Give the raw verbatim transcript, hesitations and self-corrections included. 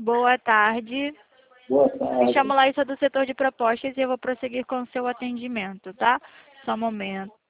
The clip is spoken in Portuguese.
Boa tarde. Boa Me tarde. chamo Laísa do setor de propostas e eu vou prosseguir com o seu atendimento, tá? Só um momento.